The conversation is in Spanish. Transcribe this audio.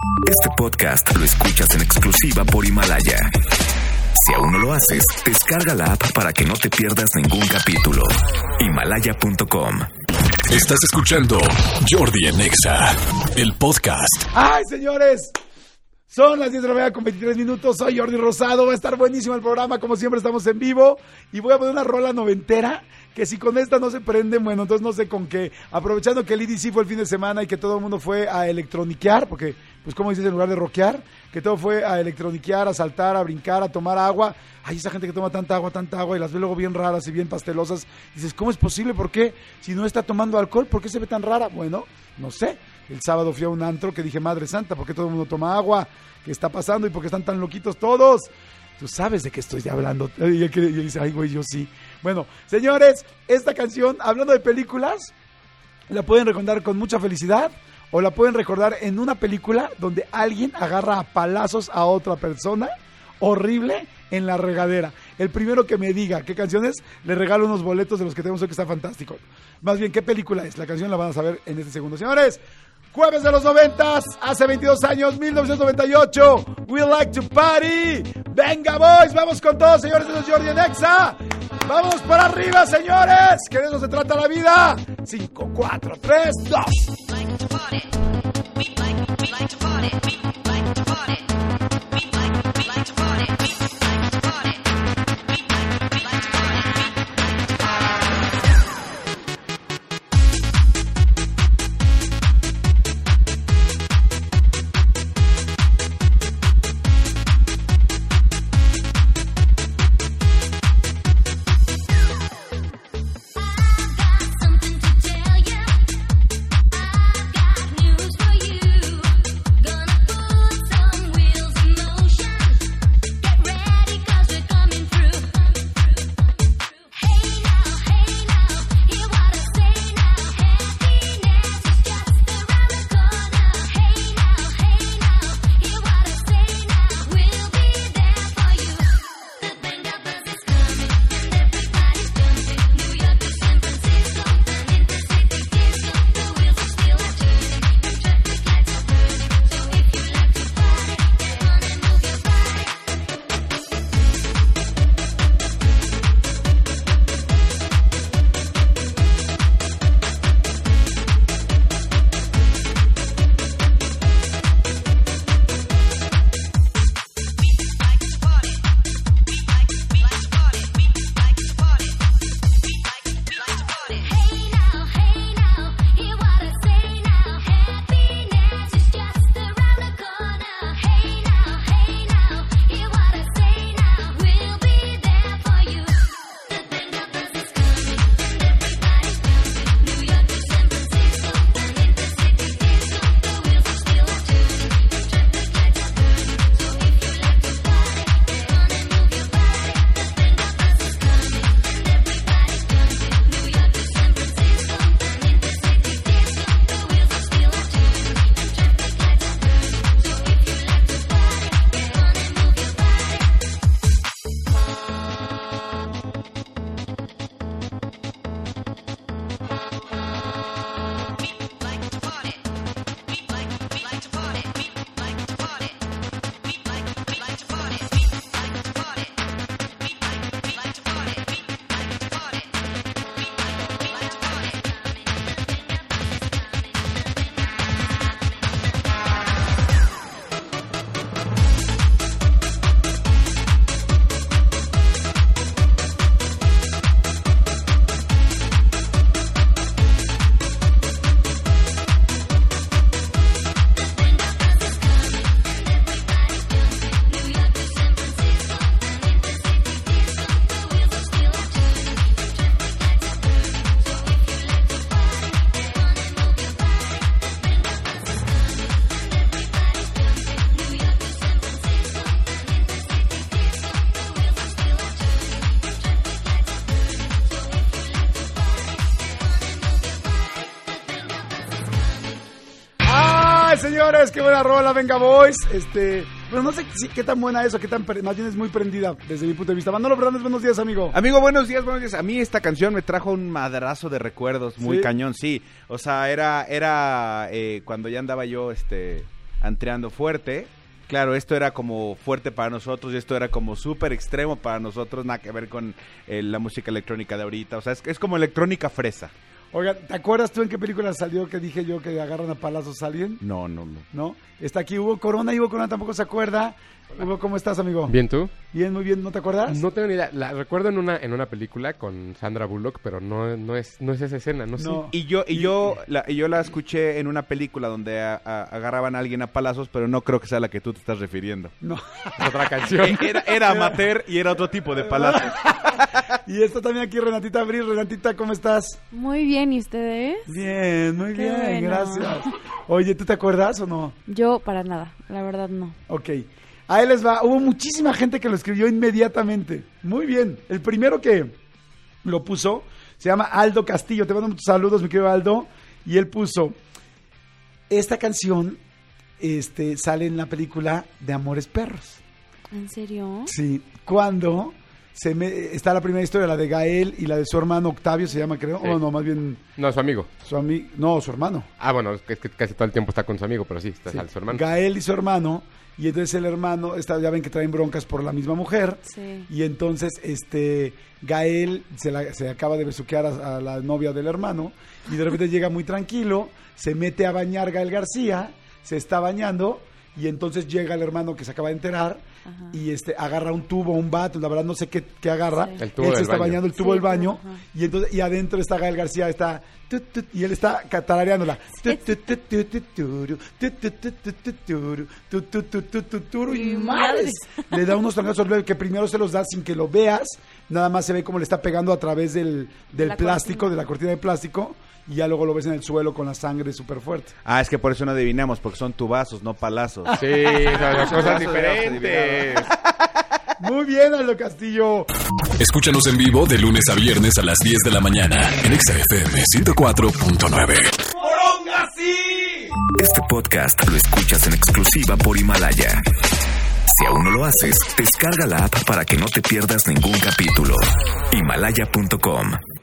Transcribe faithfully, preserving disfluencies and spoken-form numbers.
Este podcast lo escuchas en exclusiva por Himalaya. Si aún no lo haces, descarga la app para que no te pierdas ningún capítulo. Himalaya punto com. Estás escuchando Jordi en Exa, el podcast. ¡Ay, señores! Son las diez de la mañana con veintitrés minutos. Soy Jordi Rosado. Va a estar buenísimo el programa. Como siempre, estamos en vivo. Y voy a poner una rola noventera. Que si con esta no se prende, bueno, entonces no sé con qué. Aprovechando que el E D C fue el fin de semana y que todo el mundo fue a electroniquear, porque, pues, como dices, en lugar de rockear, que todo fue a electroniquear, a saltar, a brincar, a tomar agua. Hay esa gente que toma tanta agua, tanta agua y las ve luego bien raras y bien pastelosas. Dices, ¿cómo es posible? ¿Por qué? Si no está tomando alcohol, ¿por qué se ve tan rara? Bueno, no sé. El sábado fui a un antro que dije, Madre Santa, ¿por qué todo el mundo toma agua? ¿Qué está pasando? ¿Y por qué están tan loquitos todos? Tú sabes de qué estoy hablando. Y él, él dice, ay, güey, yo sí. Bueno, señores, esta canción, hablando de películas, la pueden recordar con mucha felicidad o la pueden recordar en una película donde alguien agarra a palazos a otra persona horrible en la regadera. El primero que me diga qué canción es, le regalo unos boletos de los que tenemos hoy que está fantástico. Más bien, ¿qué película es? La canción la van a saber en este segundo. Señores, jueves de los noventas, hace veintidós años, mil novecientos noventa y ocho, We Like to Party. Venga, boys, vamos con todos, señores de los Jordi en Exa. Vamos para arriba, señores, que de eso se trata la vida. cinco, cuatro, tres, dos. Señores, qué buena rola, venga boys. Este, pero no sé si, qué tan buena es o qué tan, más bien es muy prendida desde mi punto de vista. Manolo Fernández, buenos días, amigo. Amigo, buenos días, buenos días. A mí esta canción me trajo un madrazo de recuerdos muy ¿Sí? cañón, sí. O sea, era, era eh, cuando ya andaba yo, este, antreando fuerte. Claro, esto era como fuerte para nosotros y esto era como súper extremo para nosotros, nada que ver con eh, la música electrónica de ahorita. O sea, es, es como electrónica fresa. Oiga, ¿te acuerdas tú en qué película salió que dije yo que agarran a palazos a alguien? No, no, no. ¿No? Está aquí Hugo Corona, Hugo Corona tampoco se acuerda. Hola. Hugo, ¿cómo estás, amigo? Bien, ¿tú? Bien, muy bien, ¿no te acuerdas? No tengo ni idea, la recuerdo en una en una película con Sandra Bullock, pero no no es no es esa escena, no, No. sé. Y yo y yo la, y yo la escuché en una película donde a, a, agarraban a alguien a palazos, pero no creo que sea la que tú te estás refiriendo. No. Es otra canción. Era, era amateur y era otro tipo de palazos. Y está también aquí Renatita Abril. Renatita, ¿cómo estás? Muy bien, ¿y ustedes? Bien, muy Qué bien, bueno. gracias. Oye, ¿tú te acuerdas o no? Yo para nada, la verdad no. Ok. Ahí les va. Hubo muchísima gente que lo escribió inmediatamente. Muy bien. El primero que lo puso se llama Aldo Castillo. Te mando muchos saludos, mi querido Aldo. Y él puso, esta canción este, sale en la película de Amores Perros. ¿En serio? Sí. Cuando se me, está la primera historia, la de Gael y la de su hermano Octavio, se llama, creo. Sí. O no, más bien No, su amigo. su amigo. No, su hermano. Ah, bueno, es que, es que casi todo el tiempo está con su amigo, pero sí, está Sí. su hermano. Gael y su hermano. Y entonces el hermano, está, ya ven que traen broncas por la misma mujer. Sí. Y entonces este Gael se, la, se acaba de besuquear a, a la novia del hermano. Y de repente llega muy tranquilo, se mete a bañar Gael García, se está bañando. Y entonces llega el hermano que se acaba de enterar. Ajá. Y este agarra un tubo, un bat, la verdad no sé qué, qué agarra. Sí. El tubo Él se del está baño. bañando el tubo Sí, del baño. ajá. Y entonces y adentro está Gael García, está tut, tut, y él está catarareándola. Tut, tut, tut, tut, tut, turu, tut, tut, tut, tut, tut, turu, tut, tut, tut, tut, tut, turu, y madres. Le da unos trancazos que primero se los da sin que lo veas. Nada más se ve cómo le está pegando a través del, del La plástico, cortina. de la cortina de plástico. Y ya luego lo ves en el suelo con la sangre súper fuerte. Ah, es que por eso no adivinamos, porque son tubazos, no palazos. Sí, son cosas Eso diferentes. Muy bien, Aldo Castillo. Escúchanos en vivo de lunes a viernes a las diez de la mañana en Exa F M ciento cuatro punto nueve. Este podcast lo escuchas en exclusiva por Himalaya. Si aún no lo haces, descarga la app para que no te pierdas ningún capítulo. Himalaya punto com